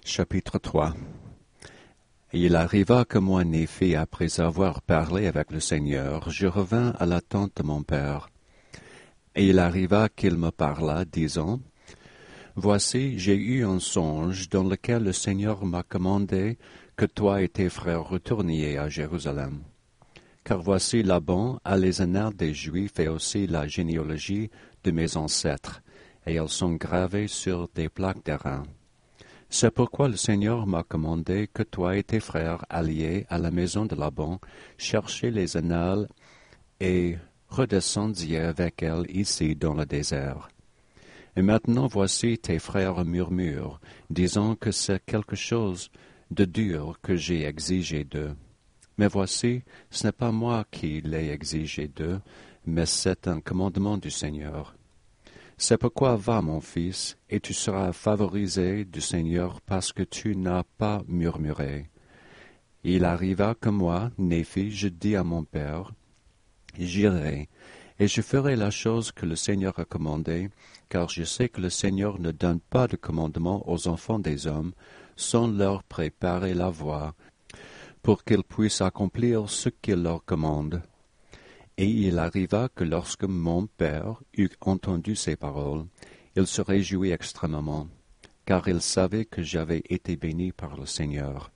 Chapitre 3. Et il arriva que moi, Néphi, après avoir parlé avec le Seigneur, je revins à la tente de mon père. Et il arriva qu'il me parla, disant, Voici, j'ai eu un songe dans lequel le Seigneur m'a commandé que toi et tes frères retourniez à Jérusalem. Car voici Laban a les annales des Juifs et aussi la généalogie de mes ancêtres, et elles sont gravées sur des plaques d'airain. C'est pourquoi le Seigneur m'a commandé que toi et tes frères alliez à la maison de Laban, cherchez les annales et redescendiez avec elles ici dans le désert. Et maintenant voici tes frères murmurent, disant que c'est quelque chose de dur que j'ai exigé d'eux. Mais voici, ce n'est pas moi qui l'ai exigé d'eux, mais c'est un commandement du Seigneur. C'est pourquoi va, mon fils, et tu seras favorisé du Seigneur parce que tu n'as pas murmuré. Il arriva que moi, Néphi, je dis à mon père, J'irai, et je ferai la chose que le Seigneur a commandée, car je sais que le Seigneur ne donne pas de commandement aux enfants des hommes, sans leur préparer la voie, pour qu'ils puissent accomplir ce qu'il leur commande. Et il arriva que lorsque mon père eut entendu ces paroles, il se réjouit extrêmement, car il savait que j'avais été béni par le Seigneur.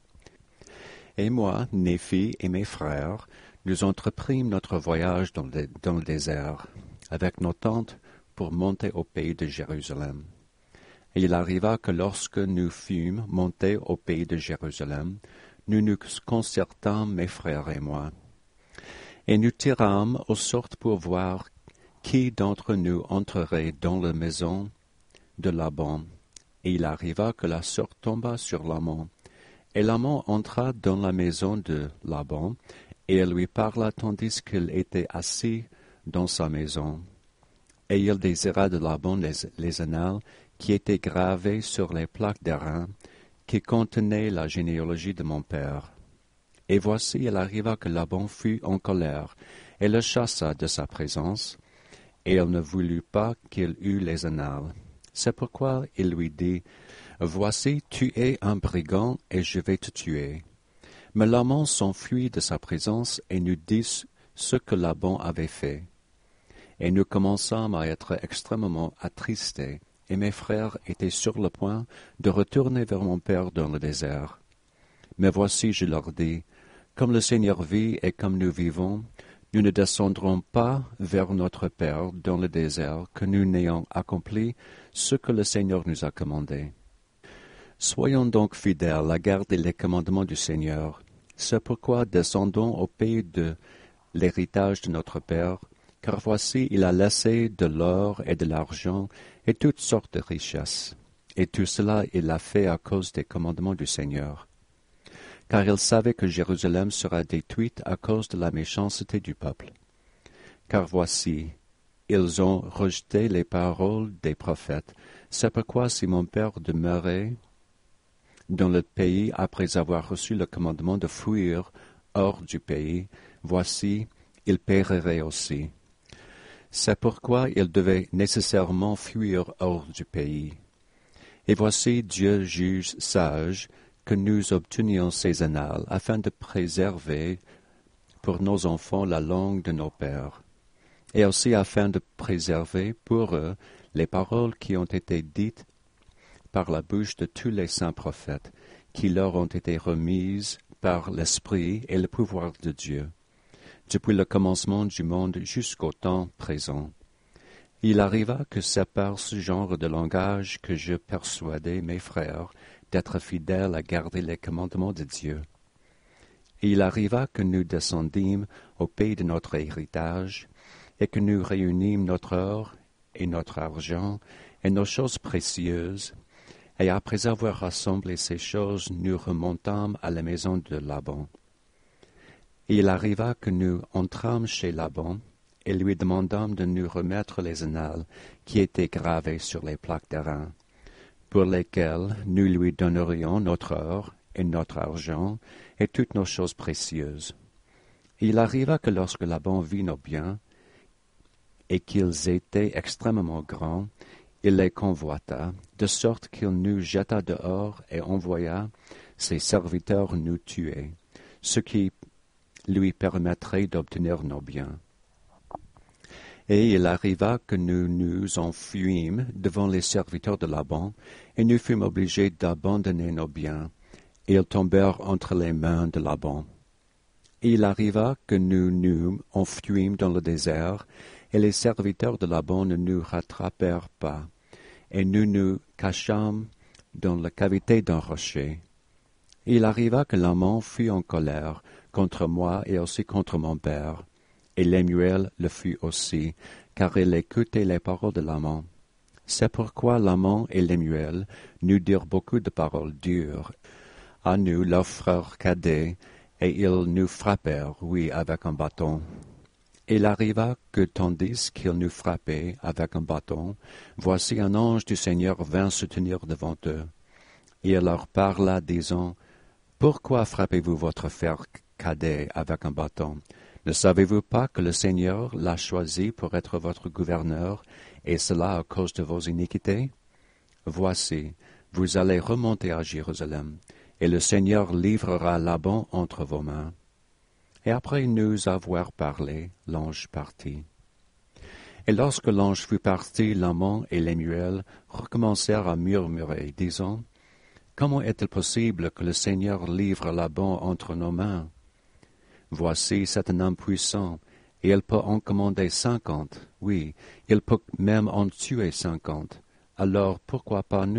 Et moi, Néphi et mes frères, nous entreprîmes notre voyage dans le désert, avec nos tentes pour monter au pays de Jérusalem. Et il arriva que lorsque nous fûmes montés au pays de Jérusalem, nous nous concertâmes, mes frères et moi. Et nous tirâmes aux sortes pour voir qui d'entre nous entrerait dans la maison de Laban. Et il arriva que la sorte tomba sur Laban. Et Laban entra dans la maison de Laban, et elle lui parla tandis qu'il était assis dans sa maison. Et il désira de Laban les annales qui étaient gravées sur les plaques d'airain, qui contenaient la généalogie de mon père. Et voici, il arriva que Laban fut en colère, et le chassa de sa présence, et il ne voulut pas qu'il eût les annales. C'est pourquoi il lui dit, Voici, tu es un brigand, et je vais te tuer. Mais Laban s'enfuit de sa présence, et nous dit ce que Laban avait fait. Et nous commençâmes à être extrêmement attristés, et mes frères étaient sur le point de retourner vers mon père dans le désert. Mais voici, je leur dis, comme le Seigneur vit et comme nous vivons, nous ne descendrons pas vers notre Père dans le désert que nous n'ayons accompli ce que le Seigneur nous a commandé. Soyons donc fidèles à garder les commandements du Seigneur. C'est pourquoi descendons au pays de l'héritage de notre Père, car voici, il a laissé de l'or et de l'argent et toutes sortes de richesses. Et tout cela, il l'a fait à cause des commandements du Seigneur. Car il savait que Jérusalem sera détruite à cause de la méchanceté du peuple. Car voici, ils ont rejeté les paroles des prophètes. C'est pourquoi si mon père demeurait dans le pays après avoir reçu le commandement de fuir hors du pays, voici, il périrait aussi. C'est pourquoi il devait nécessairement fuir hors du pays. Et voici, Dieu juge sage que nous obtenions ces annales, afin de préserver pour nos enfants la langue de nos pères, et aussi afin de préserver pour eux les paroles qui ont été dites par la bouche de tous les saints prophètes, qui leur ont été remises par l'Esprit et le pouvoir de Dieu, depuis le commencement du monde jusqu'au temps présent. Il arriva que c'est par ce genre de langage que je persuadai mes frères d'être fidèles à garder les commandements de Dieu. Et il arriva que nous descendîmes au pays de notre héritage, et que nous réunîmes notre or et notre argent et nos choses précieuses, et après avoir rassemblé ces choses, nous remontâmes à la maison de Laban. Et il arriva que nous entrâmes chez Laban, et lui demandâmes de nous remettre les annales qui étaient gravées sur les plaques d'airain, pour lesquelles nous lui donnerions notre or et notre argent et toutes nos choses précieuses. Et il arriva que lorsque Laban vit nos biens, et qu'ils étaient extrêmement grands, il les convoita, de sorte qu'il nous jeta dehors et envoya ses serviteurs nous tuer, ce qui lui permettrait d'obtenir nos biens. Et il arriva que nous nous enfuîmes devant les serviteurs de Laban, et nous fûmes obligés d'abandonner nos biens, et ils tombèrent entre les mains de Laban. Et il arriva que nous nous enfuîmes dans le désert, et les serviteurs de Laban ne nous rattrapèrent pas, et nous nous cachâmes dans la cavité d'un rocher. Et il arriva que Laban fut en colère contre moi et aussi contre mon père, et Lemuel le fut aussi, car il écoutait les paroles de Laban. C'est pourquoi Laban et Lemuel nous dirent beaucoup de paroles dures à nous, leur frère cadet, et ils nous frappèrent, oui, avec un bâton. Il arriva que tandis qu'ils nous frappaient avec un bâton, voici un ange du Seigneur vint se tenir devant eux. Et il leur parla, disant, « Pourquoi frappez-vous votre frère cadet avec un bâton? Ne savez-vous pas que le Seigneur l'a choisi pour être votre gouverneur, et cela à cause de vos iniquités? Voici, vous allez remonter à Jérusalem, et le Seigneur livrera Laban entre vos mains. » Et après nous avoir parlé, l'ange partit. Et lorsque l'ange fut parti, Laban et Lemuel recommencèrent à murmurer, disant, « Comment est-il possible que le Seigneur livre Laban entre nos mains? Voici, c'est un homme puissant, et il peut en commander 50, oui, il peut même en tuer 50. Alors pourquoi pas nous? »